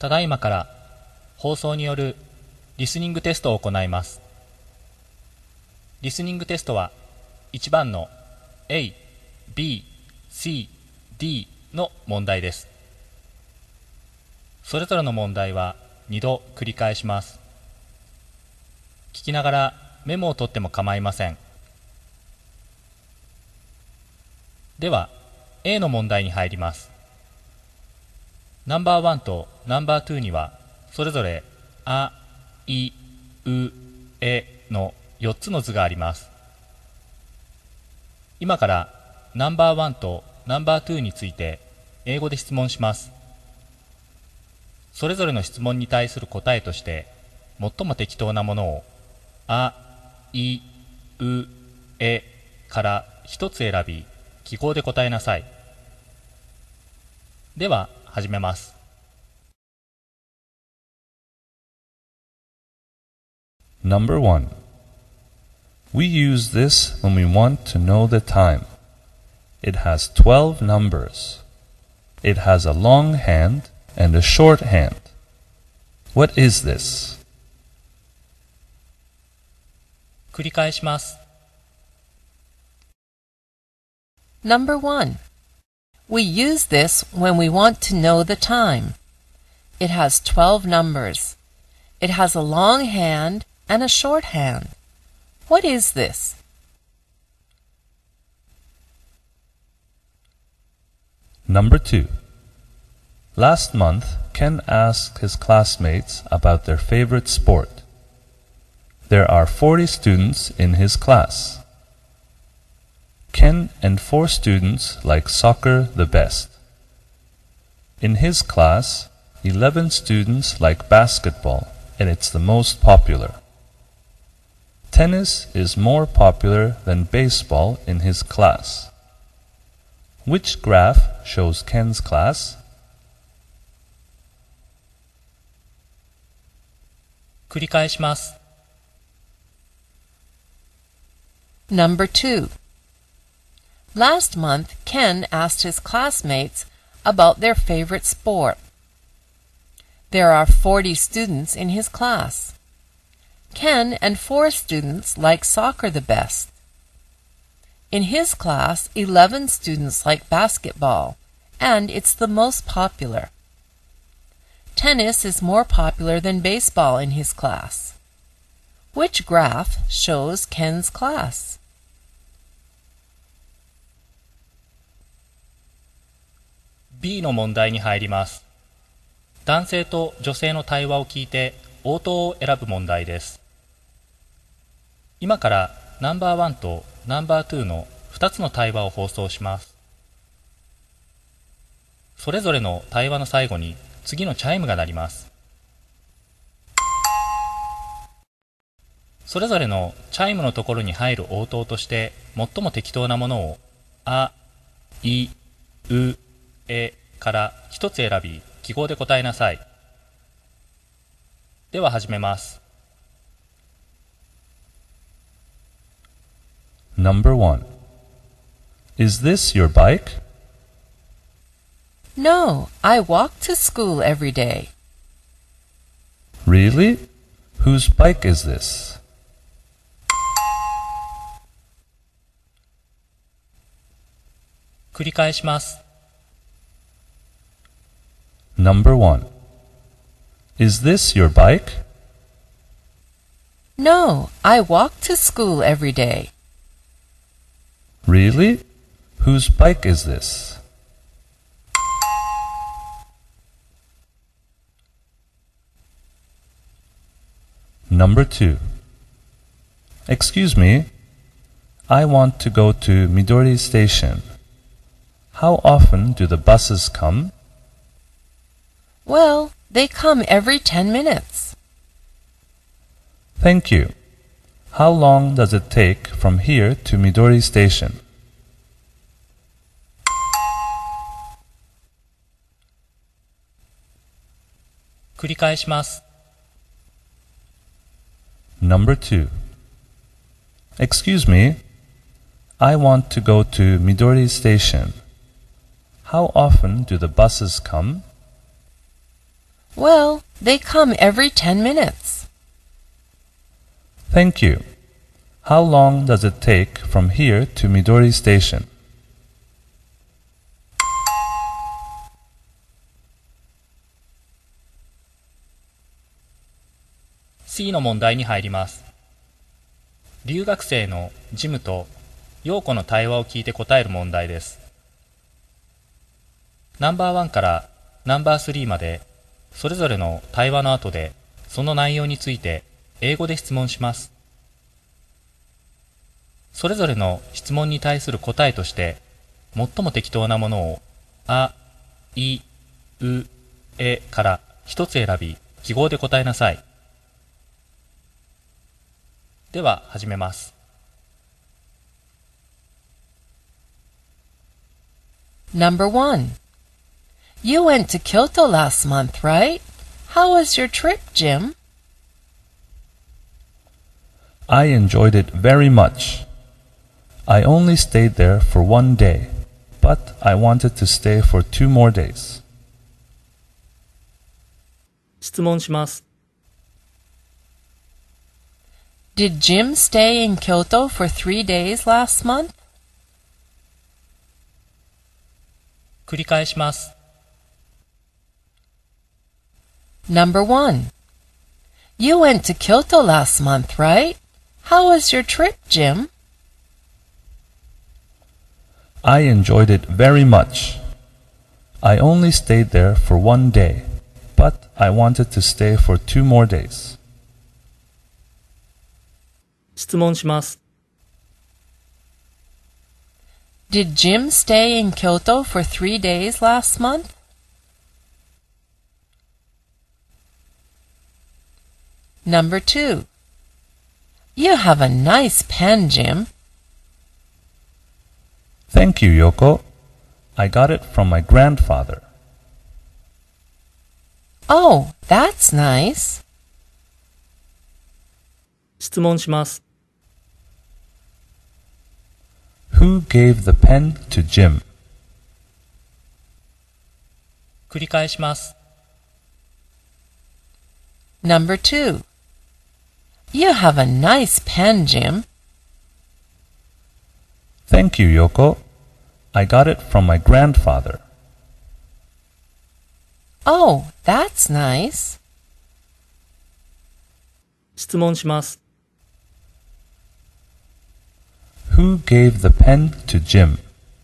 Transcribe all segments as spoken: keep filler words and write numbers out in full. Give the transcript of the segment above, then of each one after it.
ただいまから放送によるリスニングテストを行います。リスニングテストはいちばんの A、B、C、D の問題です。それぞれの問題はにど繰り返します。聞きながらメモを取っても構いません。では A の問題に入ります。ナンバーワンとナンバーツーにはそれぞれあ、い、う、えのよっつの図があります。今からナンバーワンとナンバーツーについて英語で質問します。それぞれの質問に対する答えとして最も適当なものをあ、い、う、えから一つ選び記号で答えなさい。では始めます。 Number one. We use this when we want to know the time. It has twelve numbers. It has a long hand and a short hand. What is this? 繰り返します。 Number one. We use this when we want to know the time. It has twelve numbers. It has a long hand and a short hand. What is this? Number two. Last month, Ken asked his classmates about their favorite sport. There are forty students in his class. Ken and four students like soccer the best. In his class, eleven students like basketball, and it's the most popular. Tennis is more popular than baseball in his class. Which graph shows Ken's class? 繰り返します。 Number two. Last month, Ken asked his classmates about their favorite sport. There are forty students in his class. Ken and four students like soccer the best. In his class, eleven students like basketball, and it's the most popular. Tennis is more popular than baseball in his class. Which graph shows Ken's class? B の問題に入ります。男性と女性の対話を聞いて応答を選ぶ問題です。今からナンバーワンとナンバーツーのふたつの対話を放送します。それぞれの対話の最後に次のチャイムが鳴ります。それぞれのチャイムのところに入る応答として最も適当なものをあ、い、う、えから一つ選び記号で答えなさい。では始めます。 Number one. Is this your bike? No, I walk to school every day. Really? Whose bike is this? 繰り返します。 Number one. Is this your bike? No, I walk to school every day. Really? Whose bike is this? Number two. Excuse me. I want to go to Midori Station. How often do the buses come? Well, they come every ten minutes. Thank you. How long does it take from here to Midori Station? 繰り返します。 Number two. Excuse me. I want to go to Midori Station. How often do the buses come? Well, they come every ten minutes. Thank you. How long does it take from here to Midori Station? C の問題に入ります。留学生のジムと陽子の対話を聞いて答える問題です。ナンバーワンからナンバースリーまでそれぞれの対話の後でその内容について英語で質問します。それぞれの質問に対する答えとして最も適当なものをあ、い、う、えから一つ選び記号で答えなさい。では始めます。 Number one. You went to Kyoto last month, right? How was your trip, Jim? I enjoyed it very much. I only stayed there for one day, but I wanted to stay for two more days. 質問します。 Did Jim stay in Kyoto for three days last month? 繰り返します。 Number one. You went to Kyoto last month, right? How was your trip, Jim? I enjoyed it very much. I only stayed there for one day, but I wanted to stay for two more days. 質問します。 Did Jim stay in Kyoto for three days last month? Number two. You have a nice pen, Jim. Thank you, Yoko. I got it from my grandfather. Oh, that's nice. 質問します。 Who gave the pen to Jim? 繰り返します。 Number two. You have a nice pen, Jim. Thank you, Yoko. I got it from my grandfather. Oh, that's nice. 質問します。 Who gave the pen to Jim?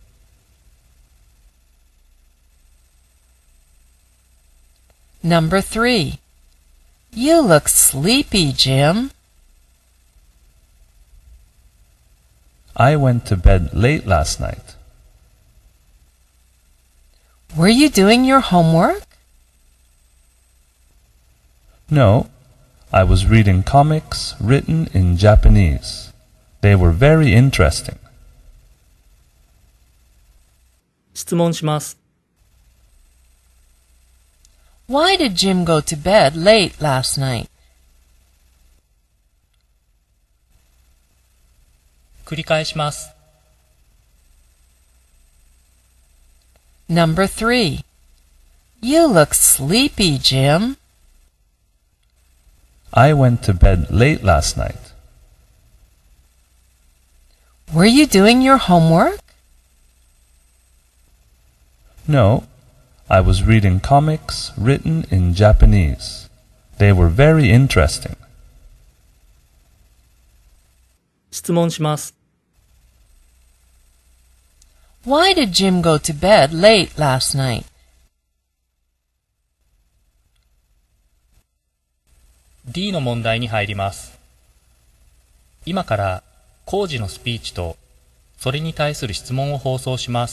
Number three. You look sleepy, Jim. I went to bed late last night. Were you doing your homework? No, I was reading comics written in Japanese. They were very interesting. 質問します。 Why did Jim go to bed late last night? 繰り返します。 Number three. You look sleepy, Jim. I went to bed late last night. Were you doing your homework? No, I was reading comics written in Japanese. They were very interesting. 質問します。 Why did Jim go to bed late last night? D の問題に入ります。今からコウジのスピーチとそれに対する質問を放送します。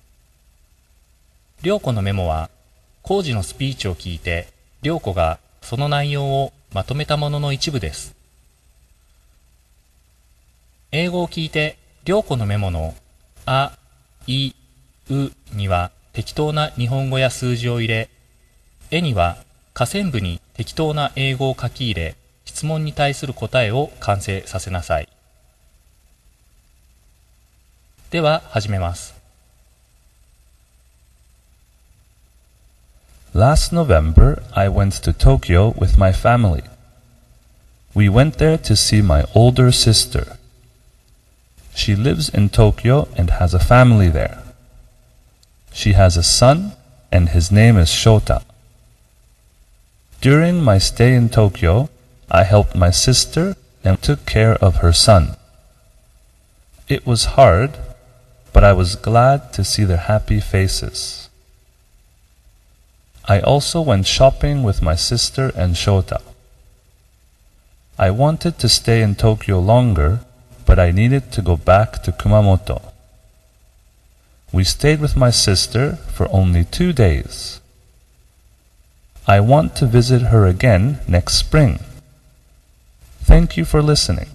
涼子のメモはコウジのスピーチを聞いて涼子がその内容をまとめたものの一部です。英語を聞いて涼子のメモのあ、い、うには適当な日本語や数字を入れ、えには下線部に適当な英語を書き入れ、質問に対する答えを完成させなさい。では始めます。 Last November, I went to Tokyo with my family. We went there to see my older sister. She lives in Tokyo and has a family there. She has a son, and his name is Shota. During my stay in Tokyo, I helped my sister and took care of her son. It was hard, but I was glad to see their happy faces. I also went shopping with my sister and Shota. I wanted to stay in Tokyo longer, but I needed to go back to Kumamoto. We stayed with my sister for only two days. I want to visit her again next spring. Thank you for listening.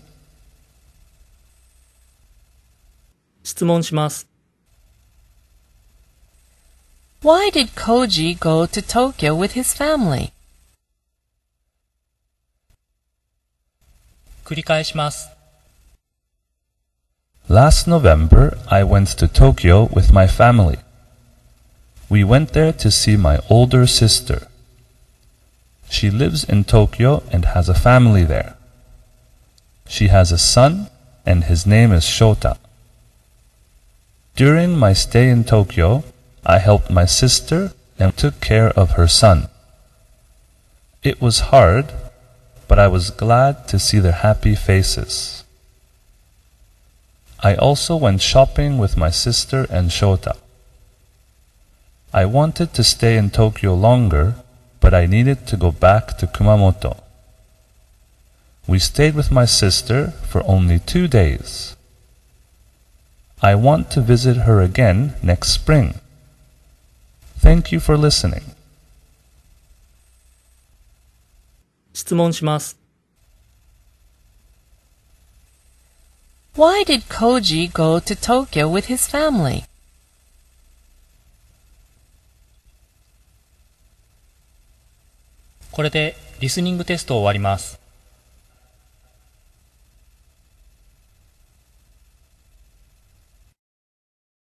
質問します。 Why did Koji go to Tokyo with his family? 繰り返します。 Last November, I went to Tokyo with my family. We went there to see my older sister. She lives in Tokyo and has a family there. She has a son, and his name is Shota. During my stay in Tokyo, I helped my sister and took care of her son. It was hard, but I was glad to see their happy faces. I also went shopping with my sister and Shota. I wanted to stay in Tokyo longer, but I needed to go back to Kumamoto. We stayed with my sister for only two days. I want to visit her again next spring. Thank you for listening. 質問します。 Why did Koji go to Tokyo with his family? これでリスニングテストを終わります。